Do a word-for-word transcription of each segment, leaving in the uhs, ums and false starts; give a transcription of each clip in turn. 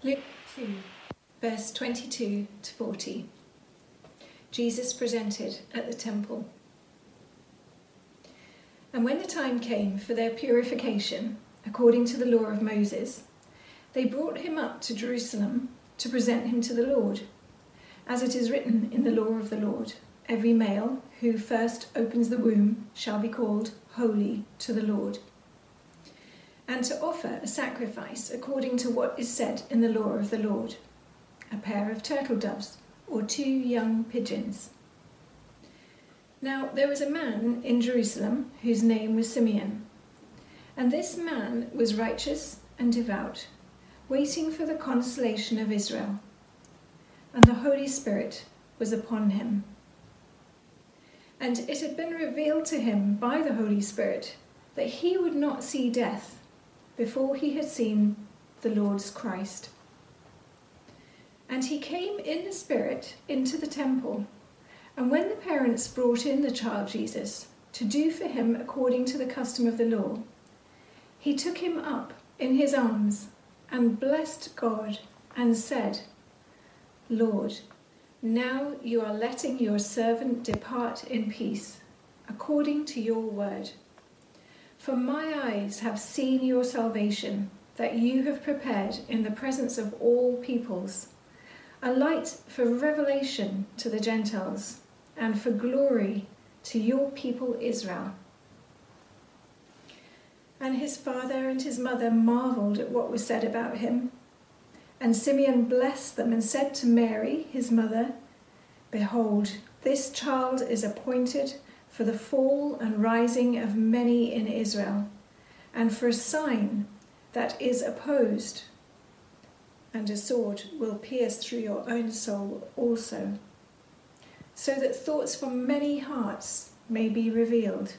Luke two, verse twenty-two to forty. Jesus presented at the temple. And when the time came for their purification, according to the law of Moses, they brought him up to Jerusalem to present him to the Lord. As it is written in the law of the Lord, every male who first opens the womb shall be called holy to the Lord. And to offer a sacrifice according to what is said in the law of the Lord, a pair of turtle doves or two young pigeons. Now there was a man in Jerusalem whose name was Simeon, and this man was righteous and devout, waiting for the consolation of Israel, and the Holy Spirit was upon him. And it had been revealed to him by the Holy Spirit that he would not see death before he had seen the Lord's Christ. And he came in the Spirit into the temple, and when the parents brought in the child Jesus to do for him according to the custom of the law, he took him up in his arms and blessed God and said, Lord, now you are letting your servant depart in peace, according to your word. For my eyes have seen your salvation, that you have prepared in the presence of all peoples, a light for revelation to the Gentiles, and for glory to your people Israel. And his father and his mother marvelled at what was said about him. And Simeon blessed them and said to Mary, his mother, Behold, this child is appointed for the fall and rising of many in Israel, and for a sign that is opposed, and a sword will pierce through your own soul also, so that thoughts from many hearts may be revealed.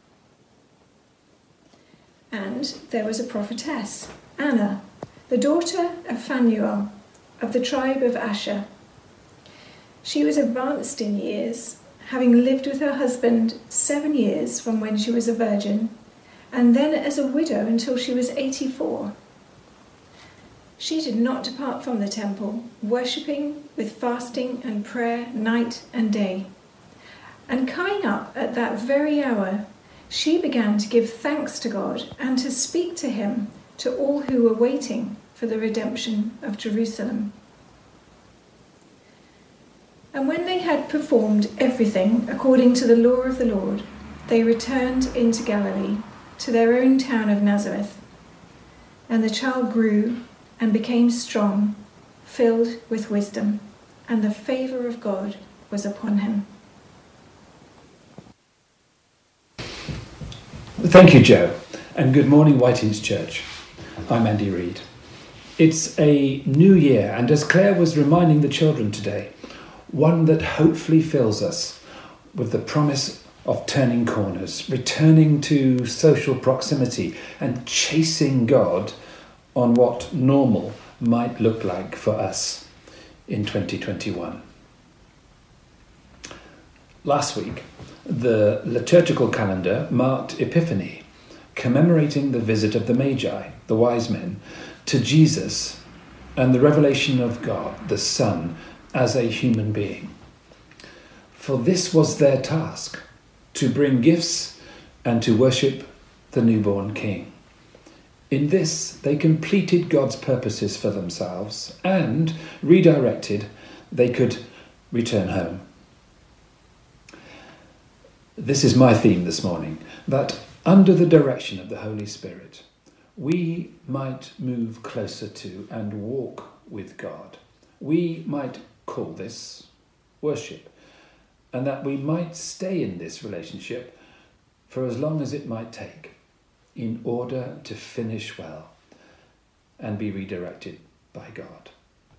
And there was a prophetess, Anna, the daughter of Phanuel, of the tribe of Asher. She was advanced in years, having lived with her husband seven years from when she was a virgin, and then as a widow until she was eighty-four. She did not depart from the temple, worshipping with fasting and prayer night and day. And coming up at that very hour, she began to give thanks to God and to speak to him to all who were waiting for the redemption of Jerusalem. And when they had performed everything according to the law of the Lord, they returned into Galilee, to their own town of Nazareth. And the child grew and became strong, filled with wisdom, and the favour of God was upon him. Thank you, Joe, and good morning, Whitings Church. I'm Andy Reid. It's a new year, and as Claire was reminding the children today, one that hopefully fills us with the promise of turning corners, returning to social proximity, and chasing God on what normal might look like for us in twenty twenty-one. Last week, the liturgical calendar marked Epiphany, commemorating the visit of the Magi, the wise men, to Jesus and the revelation of God, the Son, as a human being. For this was their task, to bring gifts and to worship the newborn King. In this, they completed God's purposes for themselves, and, redirected, they could return home. This is my theme this morning, that under the direction of the Holy Spirit, we might move closer to and walk with God. We might call this worship, and that we might stay in this relationship for as long as it might take in order to finish well and be redirected by God.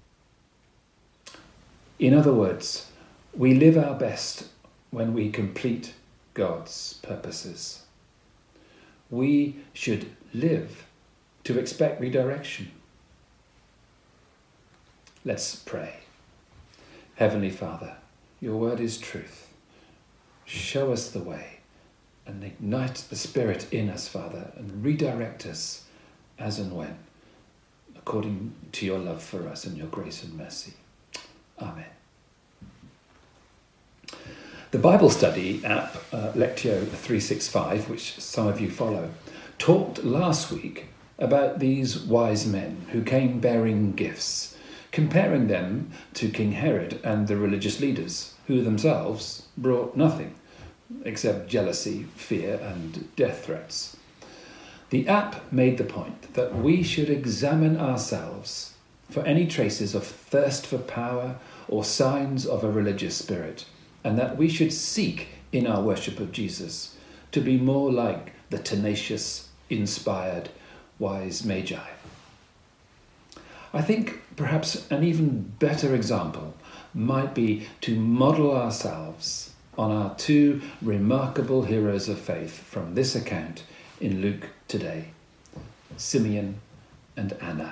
In other words, we live our best when we complete God's purposes. We should live to expect redirection. Let's pray. Heavenly Father, your word is truth. Show us the way and ignite the Spirit in us, Father, and redirect us as and when according to your love for us and your grace and mercy. Amen. The Bible study app, uh, Lectio three sixty-five, which some of you follow, talked last week about these wise men who came bearing gifts, comparing them to King Herod and the religious leaders, who themselves brought nothing except jealousy, fear, and death threats. The app made the point that we should examine ourselves for any traces of thirst for power or signs of a religious spirit, and that we should seek in our worship of Jesus to be more like the tenacious, inspired, wise magi. I think perhaps an even better example might be to model ourselves on our two remarkable heroes of faith from this account in Luke today, Simeon and Anna.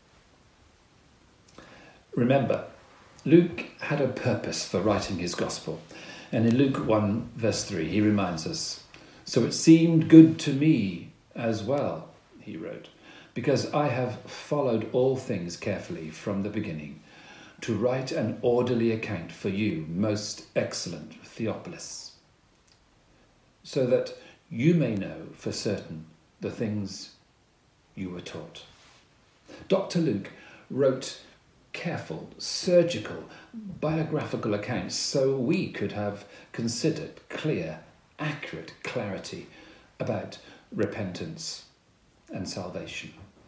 Remember, Luke had a purpose for writing his gospel, and in Luke one verse three he reminds us, "So it seemed good to me as well," he wrote, "because I have followed all things carefully from the beginning, to write an orderly account for you, most excellent Theophilus, so that you may know for certain the things you were taught." Doctor Luke wrote careful, surgical, biographical accounts so we could have considered clear, accurate clarity about repentance and salvation.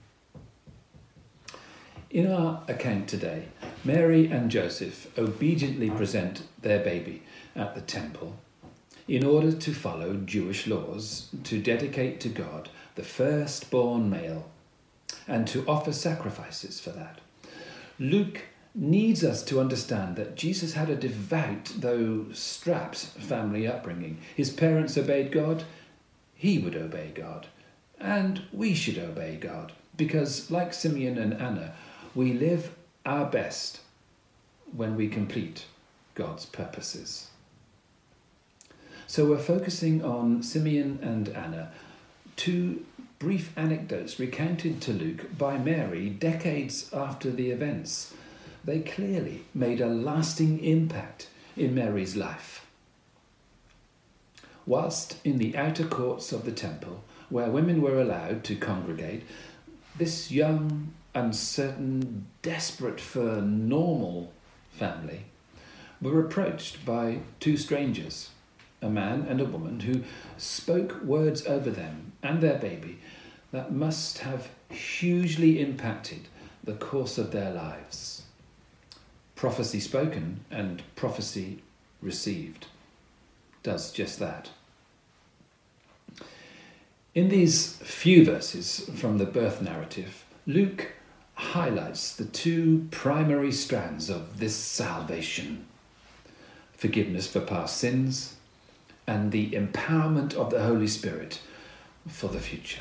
In our account today, Mary and Joseph obediently present their baby at the temple in order to follow Jewish laws, to dedicate to God the firstborn male, and to offer sacrifices for that. Luke needs us to understand that Jesus had a devout, though strapped, family upbringing. His parents obeyed God, he would obey God, and we should obey God, because, like Simeon and Anna, we live our best when we complete God's purposes. So we're focusing on Simeon and Anna, two brief anecdotes recounted to Luke by Mary decades after the events. They clearly made a lasting impact in Mary's life. Whilst in the outer courts of the temple, where women were allowed to congregate, this young, uncertain, desperate for normal family were approached by two strangers, a man and a woman, who spoke words over them and their baby that must have hugely impacted the course of their lives. Prophecy spoken and prophecy received does just that. In these few verses from the birth narrative, Luke highlights the two primary strands of this salvation: forgiveness for past sins and the empowerment of the Holy Spirit for the future.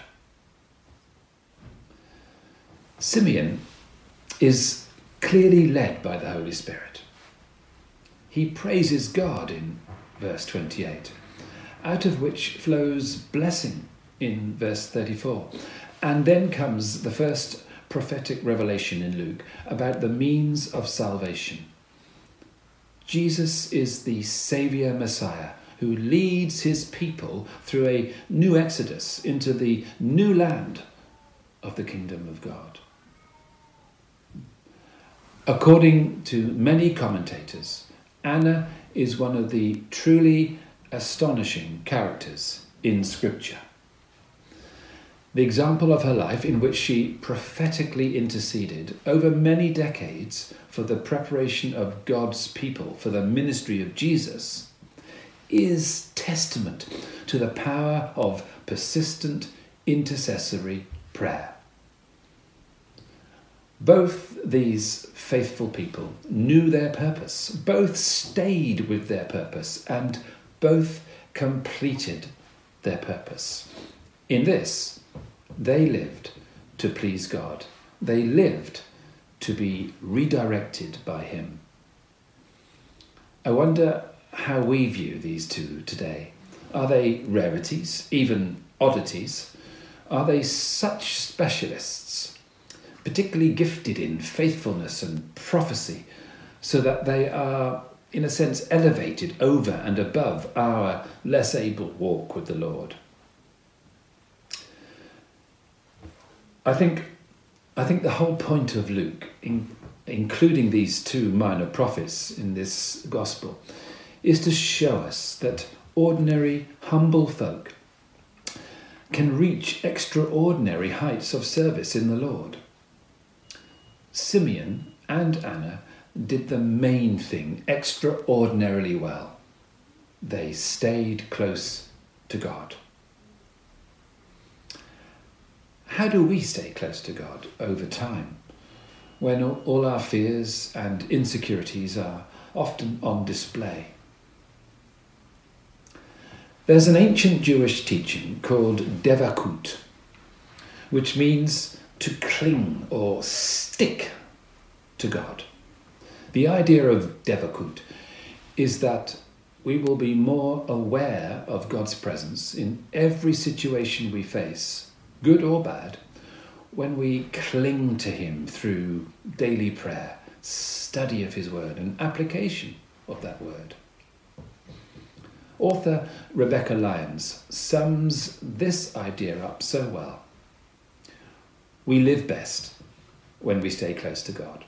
Simeon is clearly led by the Holy Spirit. He praises God in verse twenty-eight, out of which flows blessing in verse thirty-four. And then comes the first prophetic revelation in Luke about the means of salvation. Jesus is the Saviour Messiah who leads his people through a new exodus into the new land of the kingdom of God. According to many commentators, Anna is one of the truly astonishing characters in Scripture. The example of her life, in which she prophetically interceded over many decades for the preparation of God's people for the ministry of Jesus, is testament to the power of persistent intercessory prayer. Both these faithful people knew their purpose, both stayed with their purpose, and both completed their purpose. In this, they lived to please God. They lived to be redirected by him. I wonder how we view these two today. Are they rarities, even oddities? Are they such specialists particularly gifted in faithfulness and prophecy, so that they are, in a sense, elevated over and above our less able walk with the Lord. I think, I think the whole point of Luke, in, including these two minor prophets in this gospel, is to show us that ordinary, humble folk can reach extraordinary heights of service in the Lord. Simeon and Anna did the main thing extraordinarily well. They stayed close to God. How do we stay close to God over time, when all our fears and insecurities are often on display? There's an ancient Jewish teaching called devakut, which means to cling or stick to God. The idea of devakut is that we will be more aware of God's presence in every situation we face, good or bad, when we cling to him through daily prayer, study of his word, and application of that word. Author Rebecca Lyons sums this idea up so well. We live best when we stay close to God.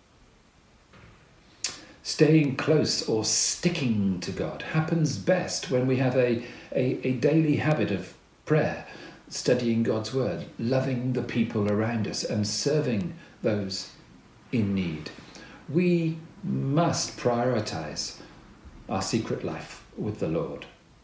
Staying close or sticking to God happens best when we have a, a, a daily habit of prayer, studying God's word, loving the people around us and serving those in need. We must prioritize our secret life with the Lord.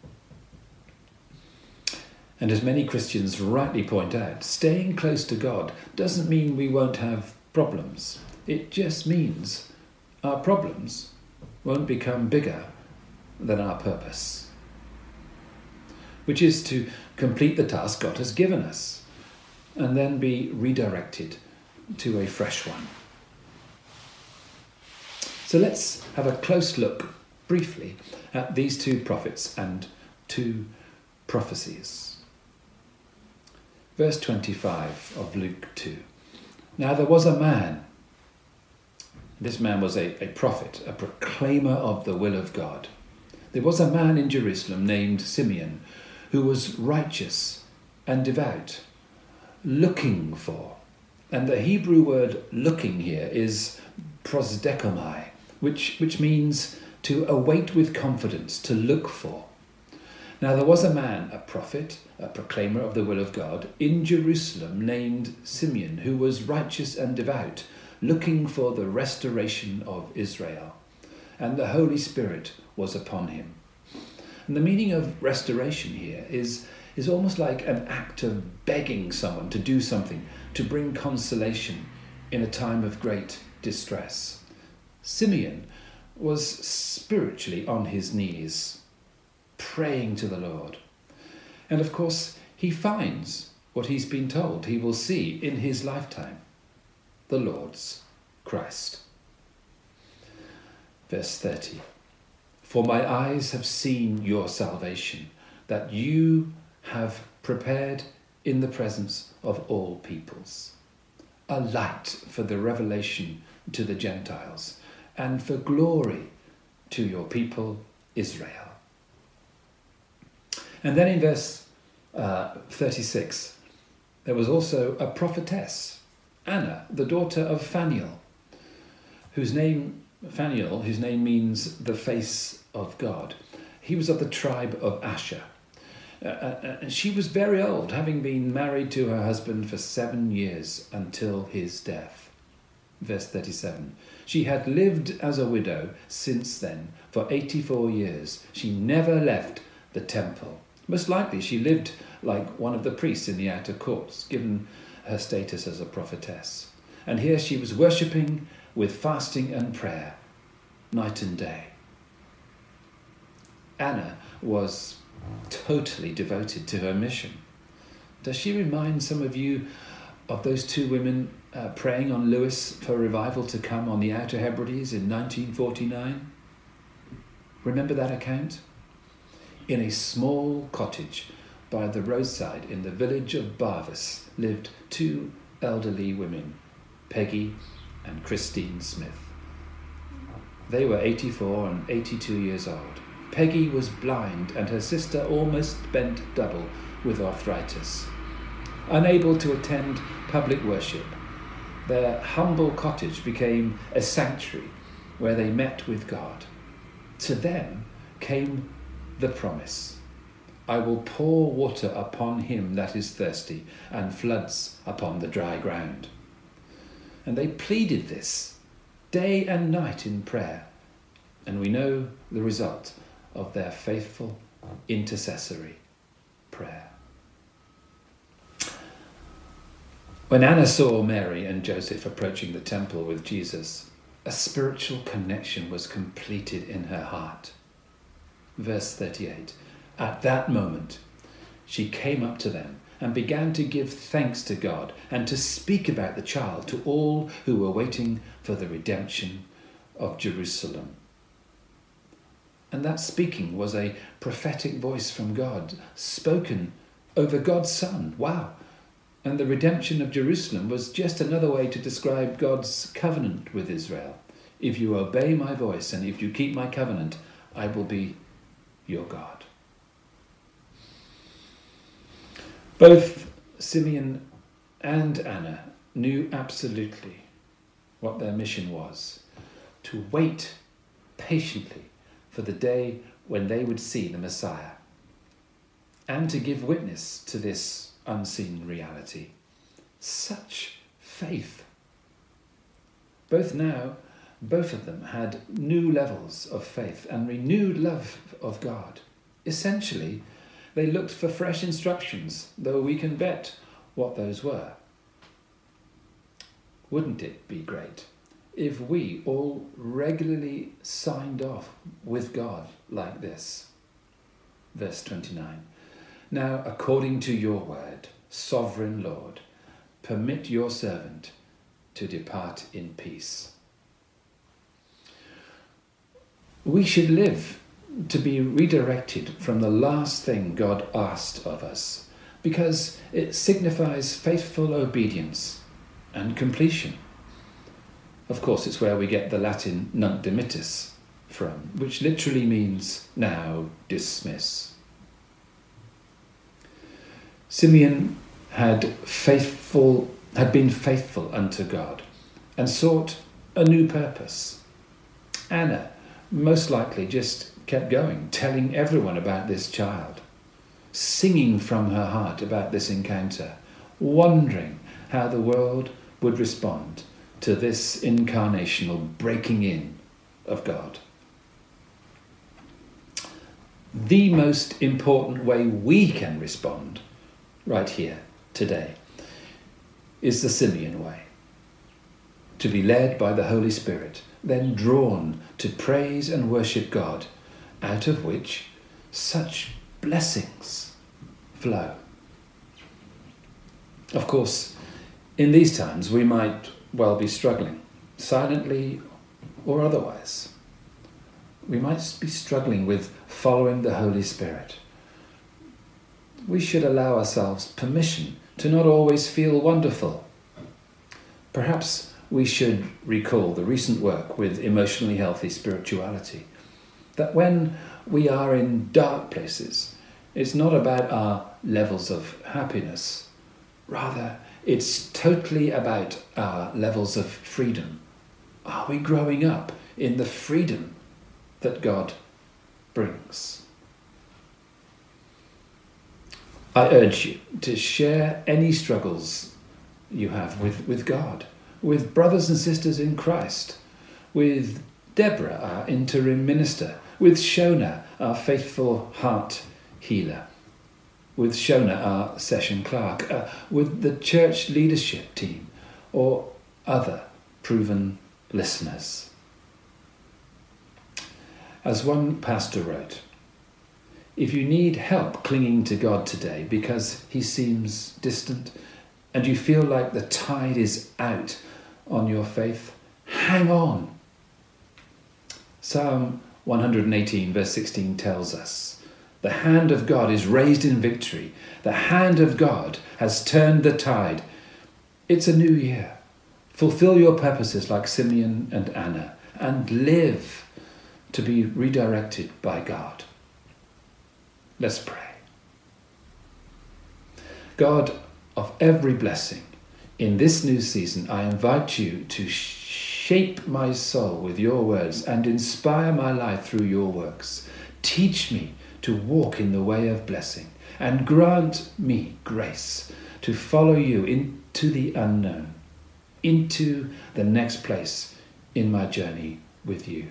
And as many Christians rightly point out, staying close to God doesn't mean we won't have problems. It just means our problems won't become bigger than our purpose, which is to complete the task God has given us and then be redirected to a fresh one. So let's have a close look briefly at these two prophets and two prophecies. Verse twenty-five of Luke two. Now there was a man. This man was a, a prophet, a proclaimer of the will of God. There was a man in Jerusalem named Simeon, who was righteous and devout, looking for. And the Hebrew word looking here is prosdekomai, which, which means to await with confidence, to look for. Now there was a man, a prophet, a proclaimer of the will of God, in Jerusalem named Simeon, who was righteous and devout, looking for the restoration of Israel. And the Holy Spirit was upon him. And the meaning of restoration here is, is almost like an act of begging someone to do something, to bring consolation in a time of great distress. Simeon was spiritually on his knees, praying to the Lord. And of course, he finds what he's been told he will see in his lifetime, the Lord's Christ. Verse thirty. For my eyes have seen your salvation, that you have prepared in the presence of all peoples, a light for the revelation to the Gentiles, and for glory to your people Israel. And then in verse uh, thirty-six, there was also a prophetess, Anna, the daughter of Phanuel, whose name, Phanuel, whose name means the face of God. He was of the tribe of Asher. Uh, uh, and she was very old, having been married to her husband for seven years until his death. Verse thirty-seven. She had lived as a widow since then for eighty-four years. She never left the temple. Most likely she lived like one of the priests in the outer courts, given her status as a prophetess. And here she was worshipping with fasting and prayer, night and day. Anna was totally devoted to her mission. Does she remind some of you of those two women uh, praying on Lewis for revival to come on the Outer Hebrides in nineteen forty-nine? Remember that account? In a small cottage by the roadside in the village of Barvis lived two elderly women Peggy and Christine Smith. They were eighty-four and eighty-two years old. Peggy was blind and her sister almost bent double with arthritis. Unable to attend public worship, their humble cottage became a sanctuary where they met with God. To them came the promise, I will pour water upon him that is thirsty and floods upon the dry ground. And they pleaded this day and night in prayer, and we know the result of their faithful intercessory prayer. When Anna saw Mary and Joseph approaching the temple with Jesus, a spiritual connection was completed in her heart. Verse thirty-eight, at that moment, she came up to them and began to give thanks to God and to speak about the child to all who were waiting for the redemption of Jerusalem. And that speaking was a prophetic voice from God, spoken over God's Son. Wow. And the redemption of Jerusalem was just another way to describe God's covenant with Israel. If you obey my voice and if you keep my covenant, I will be your God. Both Simeon and Anna knew absolutely what their mission was, to wait patiently for the day when they would see the Messiah, and to give witness to this unseen reality. Such faith. Both now, both of them had new levels of faith and renewed love of God. Essentially, they looked for fresh instructions, though we can bet what those were. Wouldn't it be great if we all regularly signed off with God like this? Verse twenty-nine. Now, according to your word, sovereign Lord, permit your servant to depart in peace. We should live to be redirected from the last thing God asked of us, because it signifies faithful obedience and completion. Of course, it's where we get the Latin nunc dimittis from, which literally means now dismiss. Simeon had faithful, had been faithful unto God and sought a new purpose. Anna most likely just kept going, telling everyone about this child, singing from her heart about this encounter, wondering how the world would respond to this incarnational breaking in of God. The most important way we can respond right here, today, is the Simeon way. To be led by the Holy Spirit, then drawn to praise and worship God, out of which such blessings flow. Of course, in these times we might well be struggling, silently or otherwise. We might be struggling with following the Holy Spirit. We should allow ourselves permission to not always feel wonderful. Perhaps we should recall the recent work with emotionally healthy spirituality, that when we are in dark places, it's not about our levels of happiness. Rather, it's totally about our levels of freedom. Are we growing up in the freedom that God brings? I urge you to share any struggles you have with, with God, with brothers and sisters in Christ, with Deborah, our interim minister, with Shona, our faithful heart healer, with Shona, our session clerk, uh, with the church leadership team, or other proven listeners. As one pastor wrote, if you need help clinging to God today because he seems distant and you feel like the tide is out on your faith, hang on. Psalm one hundred eighteen verse sixteen tells us, the hand of God is raised in victory. The hand of God has turned the tide. It's a new year, Fulfill your purposes like Simeon and Anna, and live to be redirected by God. Let's pray. God of every blessing, in this new season, I invite you to shape my soul with your words and inspire my life through your works. Teach me to walk in the way of blessing, and grant me grace to follow you into the unknown, into the next place in my journey with you.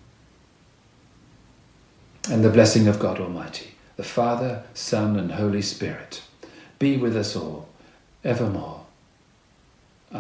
And the blessing of God Almighty, the Father, Son, and Holy Spirit, be with us all evermore.